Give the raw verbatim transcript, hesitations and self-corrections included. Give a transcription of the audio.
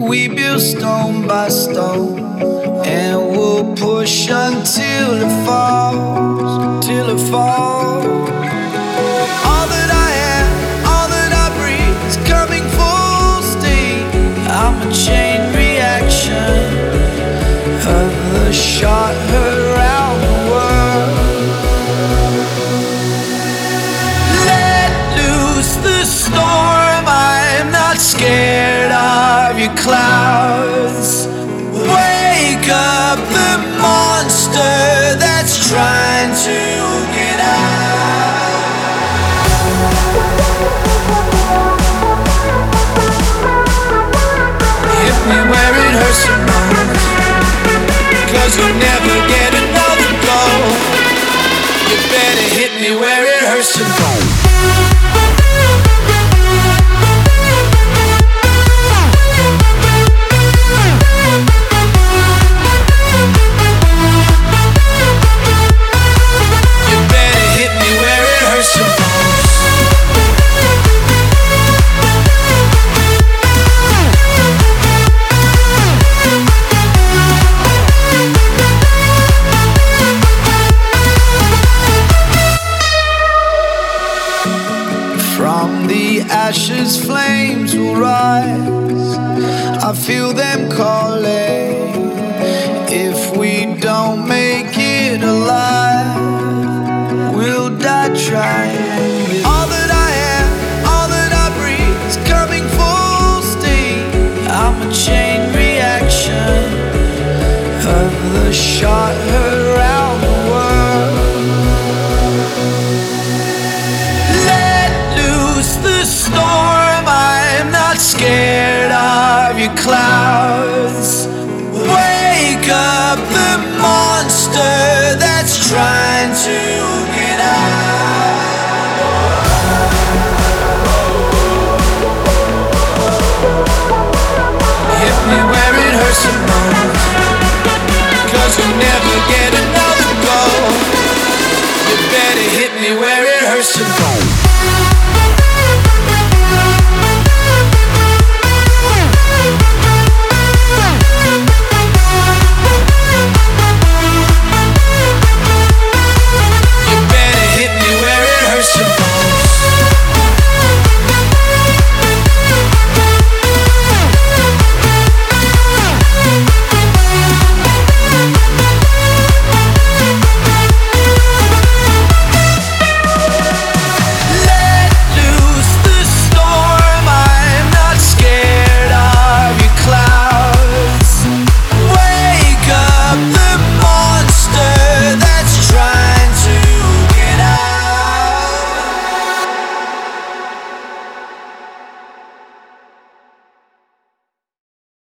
We build stone by stone, and we'll push until it falls, till it falls. All that I am, all that I breathe is coming full steam. I'm a chain reaction of the shot heard around the world. Let loose the storm, I'm not scared of your clouds. Wake up the monster that's trying to get out. Hit me where it hurts the most, 'cause you'll never get another go. You better hit me where it hurts the most. Ashes, flames will rise. I feel them calling. If we don't make it alive, we'll die trying. All that I am, all that I breathe is coming full steam. I'm a chain reaction of the shot heard around the world. Storm, I'm not scared of your clouds. Wake up the monster that's trying to